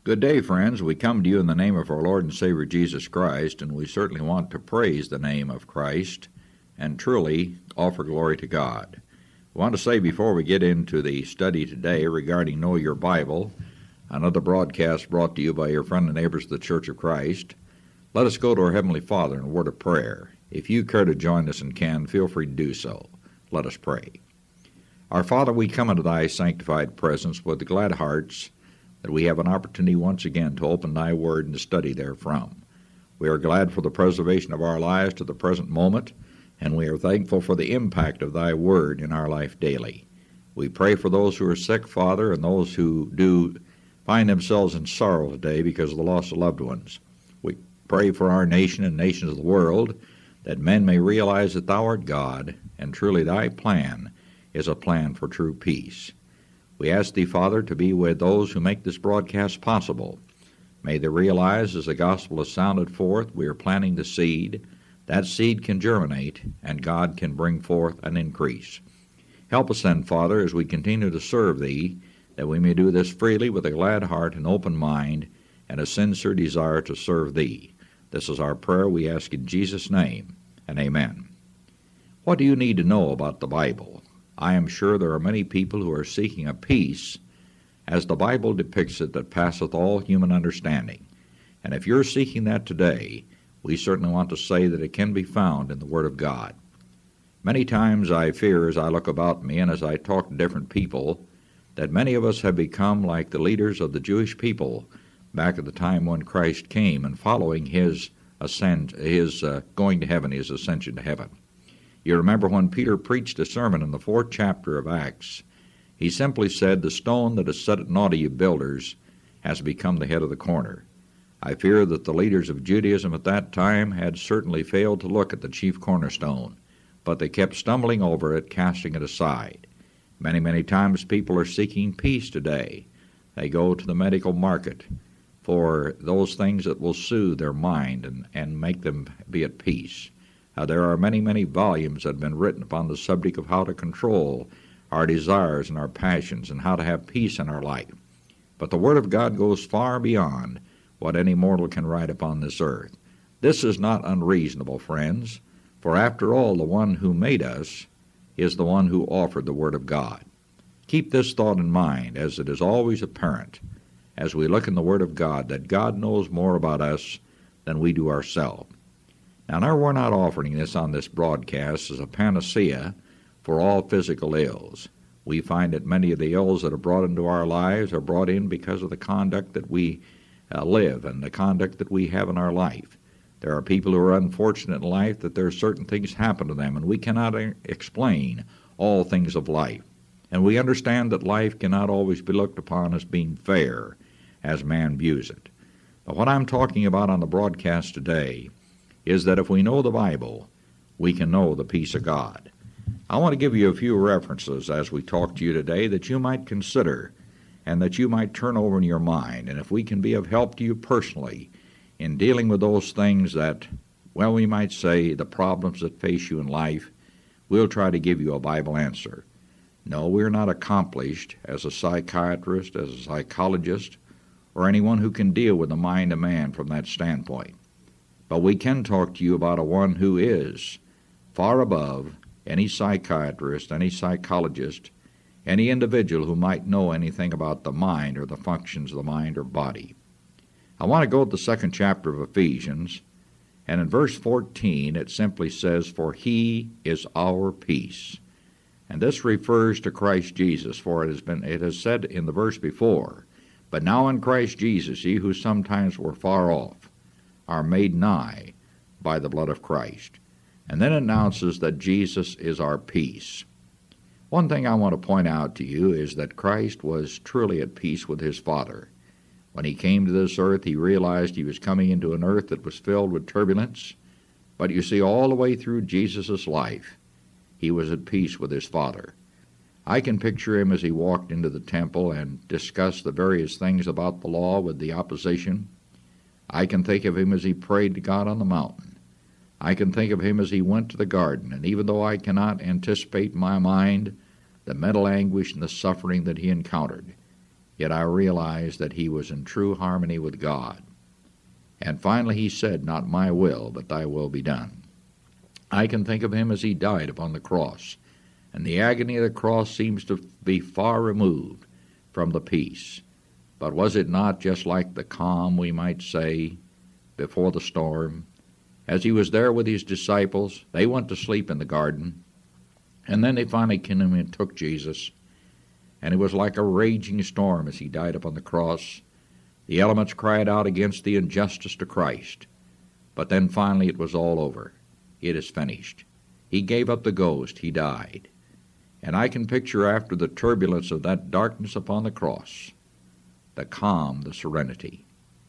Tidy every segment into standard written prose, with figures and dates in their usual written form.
Good day, friends. We come to you in the name of our Lord and Savior Jesus Christ, and we certainly want to praise the name of Christ and truly offer glory to God. I want to say before we get into the study today regarding Know Your Bible, another broadcast brought to you by your friend and neighbors of the Church of Christ, let us go to our Heavenly Father in a word of prayer. If you care to join us and can, feel free to do so. Let us pray. Our Father, we come into thy sanctified presence with glad hearts that we have an opportunity once again to open thy word and to study therefrom. We are glad for the preservation of our lives to the present moment, and we are thankful for the impact of thy word in our life daily. We pray for those who are sick, Father, and those who do find themselves in sorrow today because of the loss of loved ones. We pray for our nation and nations of the world, that men may realize that thou art God, and truly thy plan is a plan for true peace. We ask thee, Father, to be with those who make this broadcast possible. May they realize as the gospel is sounded forth, we are planting the seed. That seed can germinate, and God can bring forth an increase. Help us then, Father, as we continue to serve thee, that we may do this freely with a glad heart and open mind and a sincere desire to serve thee. This is our prayer we ask in Jesus' name, and amen. What do you need to know about the Bible? I am sure there are many people who are seeking a peace, as the Bible depicts it, that passeth all human understanding. And if you're seeking that today, we certainly want to say that it can be found in the Word of God. Many times I fear as I look about me and as I talk to different people, that many of us have become like the leaders of the Jewish people back at the time when Christ came and following his going to heaven, his ascension to heaven. You remember when Peter preached a sermon in the 4th chapter of Acts, he simply said, "The stone that is set at naught of you builders has become the head of the corner." I fear that the leaders of Judaism at that time had certainly failed to look at the chief cornerstone, but they kept stumbling over it, casting it aside. Many times people are seeking peace today. They go to the medical market for those things that will soothe their mind and make them be at peace. There are many volumes that have been written upon the subject of how to control our desires and our passions and how to have peace in our life. But the Word of God goes far beyond what any mortal can write upon this earth. This is not unreasonable, friends, for after all, the one who made us is the one who offered the Word of God. Keep this thought in mind, as it is always apparent as we look in the Word of God that God knows more about us than we do ourselves. Now, we're not offering this on this broadcast as a panacea for all physical ills. We find that many of the ills that are brought into our lives are brought in because of the conduct that we live and the conduct that we have in our life. There are people who are unfortunate in life that there are certain things happen to them, and we cannot explain all things of life. And we understand that life cannot always be looked upon as being fair as man views it. But what I'm talking about on the broadcast today is that if we know the Bible, we can know the peace of God. I want to give you a few references as we talk to you today that you might consider and that you might turn over in your mind. And if we can be of help to you personally in dealing with those things that, well, we might say the problems that face you in life, we'll try to give you a Bible answer. No, we're not accomplished as a psychiatrist, as a psychologist, or anyone who can deal with the mind of man from that standpoint. But we can talk to you about a one who is far above any psychiatrist, any psychologist, any individual who might know anything about the mind or the functions of the mind or body. I want to go to the 2nd chapter of Ephesians, and in verse 14 it simply says, "For he is our peace." And this refers to Christ Jesus, for it has said in the verse before, "But now in Christ Jesus, ye who sometimes were far off, are made nigh by the blood of Christ." And then it announces that Jesus is our peace. One thing I want to point out to you is that Christ was truly at peace with his Father. When he came to this earth, he realized he was coming into an earth that was filled with turbulence. But you see, all the way through Jesus' life, he was at peace with his Father. I can picture him as he walked into the temple and discussed the various things about the law with the opposition. I can think of him as he prayed to God on the mountain. I can think of him as he went to the garden, and even though I cannot anticipate in my mind the mental anguish and the suffering that he encountered, yet I realized that he was in true harmony with God. And finally he said, "Not my will, but thy will be done." I can think of him as he died upon the cross, and the agony of the cross seems to be far removed from the peace. But was it not just like the calm, we might say, before the storm? As he was there with his disciples, they went to sleep in the garden, and then they finally came and took Jesus, and it was like a raging storm as he died upon the cross. The elements cried out against the injustice to Christ, but then finally it was all over. It is finished. He gave up the ghost. He died. And I can picture after the turbulence of that darkness upon the cross, the calm, the serenity.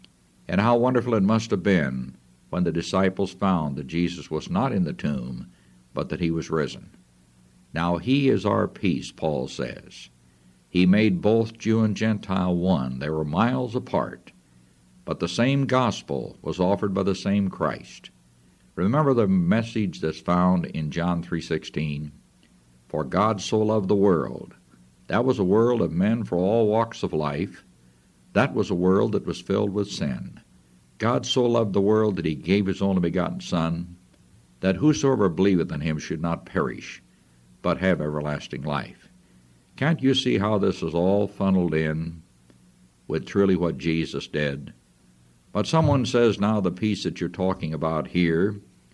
And how wonderful it must have been when the disciples found that Jesus was not in the tomb, but that he was risen. Now he is our peace, Paul says. He made both Jew and Gentile one. They were miles apart, but the same gospel was offered by the same Christ. Remember the message that's found in John 3:16, "For God so loved the world." That was a world of men for all walks of life. That was a world that was filled with sin. God so loved the world that he gave his only begotten Son, that whosoever believeth in him should not perish, but have everlasting life. Can't you see how this is all funneled in with truly what Jesus did? But someone says now the peace that you're talking about here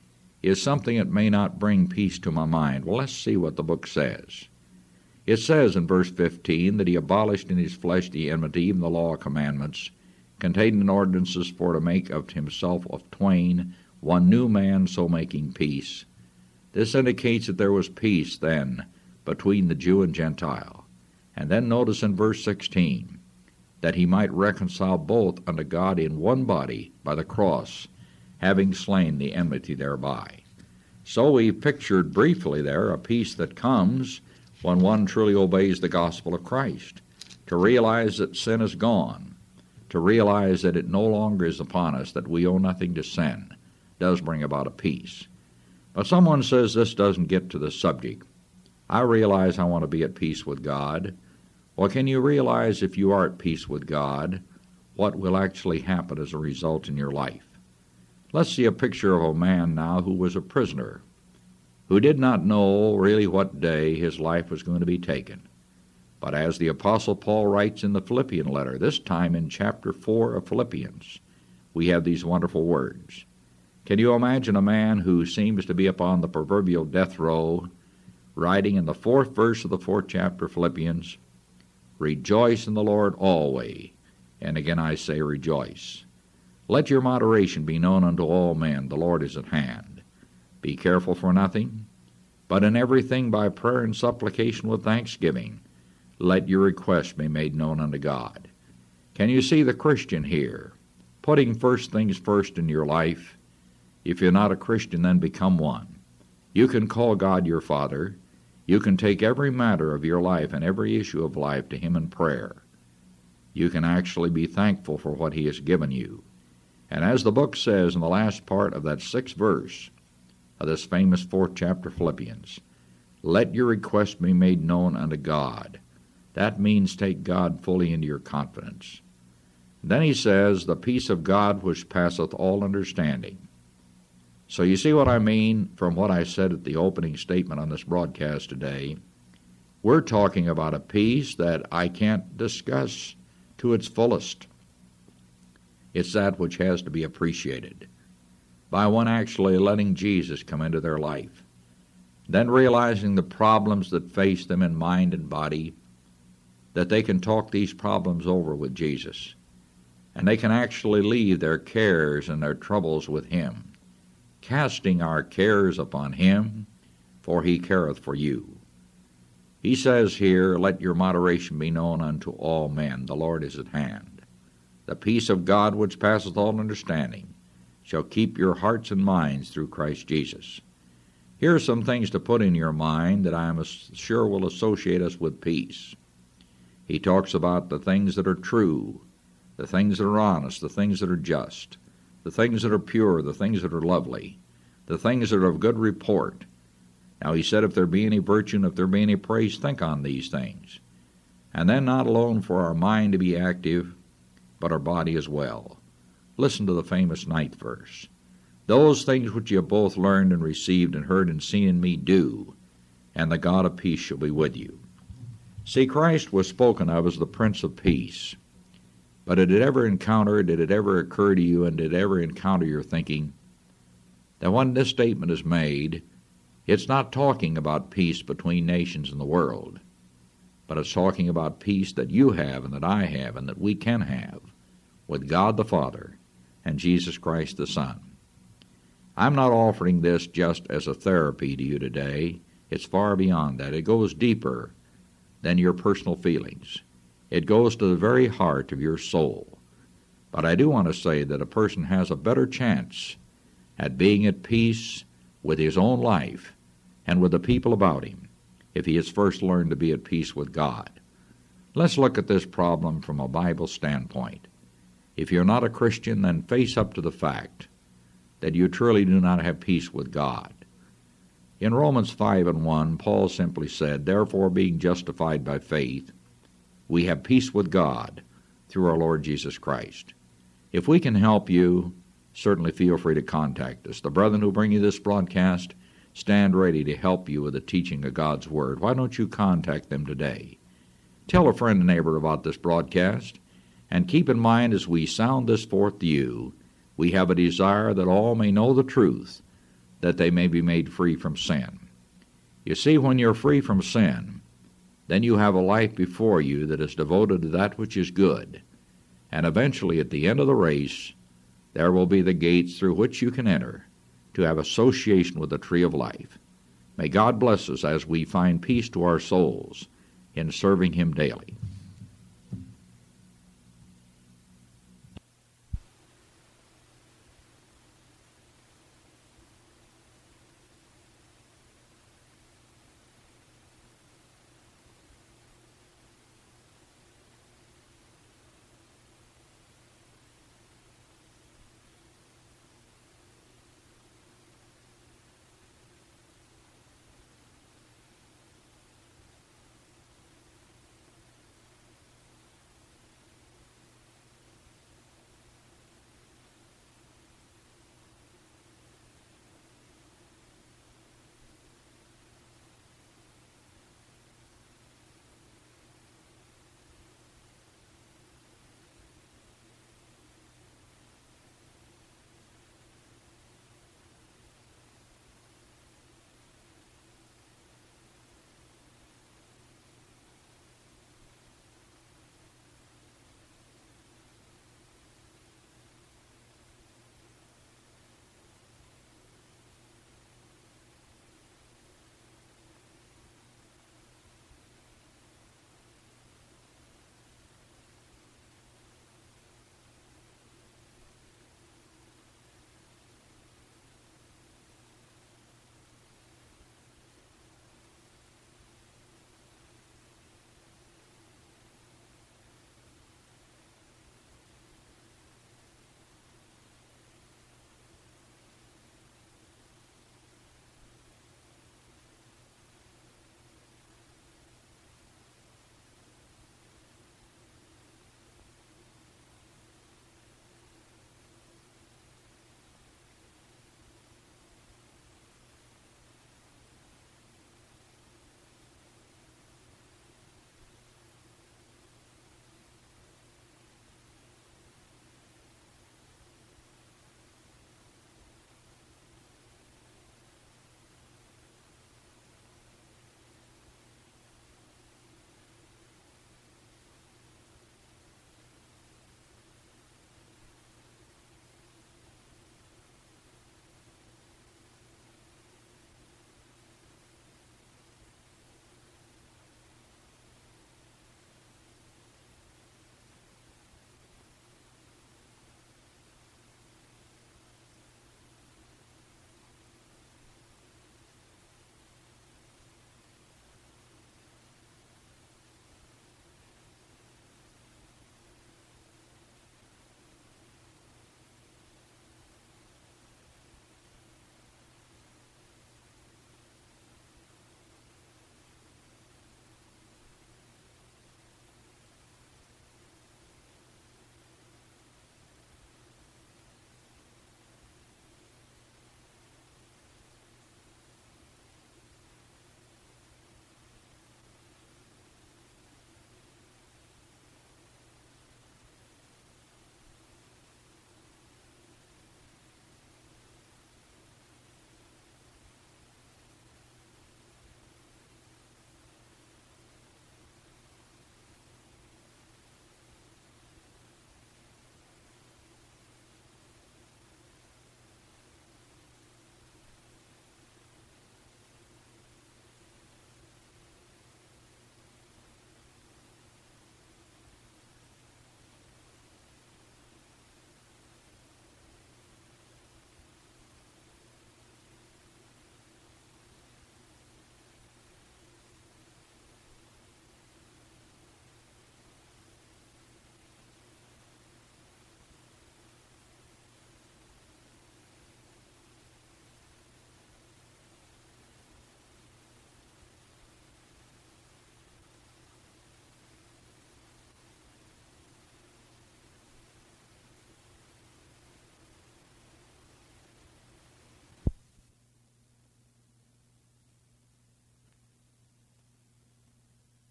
is something that may not bring peace to my mind. Well, let's see what the book says. It says in verse 15 that he abolished in his flesh the enmity, even the law of commandments, contained in ordinances for to make of himself of twain one new man, so making peace. This indicates that there was peace then between the Jew and Gentile. And then notice in verse 16 that he might reconcile both unto God in one body by the cross, having slain the enmity thereby. So we pictured briefly there a peace that comes when one truly obeys the gospel of Christ, to realize that sin is gone, to realize that it no longer is upon us, that we owe nothing to sin, does bring about a peace. But someone says this doesn't get to the subject. I realize I want to be at peace with God. Well, can you realize if you are at peace with God, what will actually happen as a result in your life? Let's see a picture of a man now who was a prisoner, who did not know really what day his life was going to be taken. But as the Apostle Paul writes in the Philippian letter, this time in chapter 4 of Philippians, we have these wonderful words. Can you imagine a man who seems to be upon the proverbial death row, writing in the 4th verse of the 4th chapter of Philippians, "Rejoice in the Lord always, and again I say rejoice. Let your moderation be known unto all men, the Lord is at hand. Be careful for nothing, but in everything by prayer and supplication with thanksgiving, let your requests be made known unto God." Can you see the Christian here, putting first things first in your life? If you're not a Christian, then become one. You can call God your Father. You can take every matter of your life and every issue of life to him in prayer. You can actually be thankful for what he has given you. And as the book says in the last part of that 6th verse of this famous 4th chapter of Philippians, let your request be made known unto God. That means take God fully into your confidence. Then he says, the peace of God which passeth all understanding. So you see what I mean from what I said at the opening statement on this broadcast today. We're talking about a peace that I can't discuss to its fullest. It's that which has to be appreciated by one actually letting Jesus come into their life, then realizing the problems that face them in mind and body, that they can talk these problems over with Jesus, and they can actually leave their cares and their troubles with him, casting our cares upon him, for he careth for you. He says here, let your moderation be known unto all men, the Lord is at hand. The peace of God which passeth all understanding shall keep your hearts and minds through Christ Jesus. Here are some things to put in your mind that I am sure will associate us with peace. He talks about the things that are true, the things that are honest, the things that are just, the things that are pure, the things that are lovely, the things that are of good report. Now he said, if there be any virtue and if there be any praise, think on these things. And then not alone for our mind to be active, but our body as well. Listen to the famous ninth verse. Those things which you have both learned and received and heard and seen in me do, and the God of peace shall be with you. See, Christ was spoken of as the Prince of Peace. But did it ever occur to you, and did it ever encounter your thinking, that when this statement is made, it's not talking about peace between nations in the world, but it's talking about peace that you have and that I have and that we can have with God the Father and Jesus Christ the Son. I'm not offering this just as a therapy to you today. It's far beyond that. It goes deeper than your personal feelings. It goes to the very heart of your soul. But I do want to say that a person has a better chance at being at peace with his own life and with the people about him if he has first learned to be at peace with God. Let's look at this problem from a Bible standpoint. If you're not a Christian, then face up to the fact that you truly do not have peace with God. In Romans 5:1, Paul simply said, Therefore, being justified by faith, we have peace with God through our Lord Jesus Christ. If we can help you, certainly feel free to contact us. The brethren who bring you this broadcast stand ready to help you with the teaching of God's Word. Why don't you contact them today? Tell a friend and neighbor about this broadcast, and keep in mind as we sound this forth to you, we have a desire that all may know the truth, that they may be made free from sin. You see, when you're free from sin, then you have a life before you that is devoted to that which is good. And eventually, at the end of the race, there will be the gates through which you can enter to have association with the tree of life. May God bless us as we find peace to our souls in serving Him daily.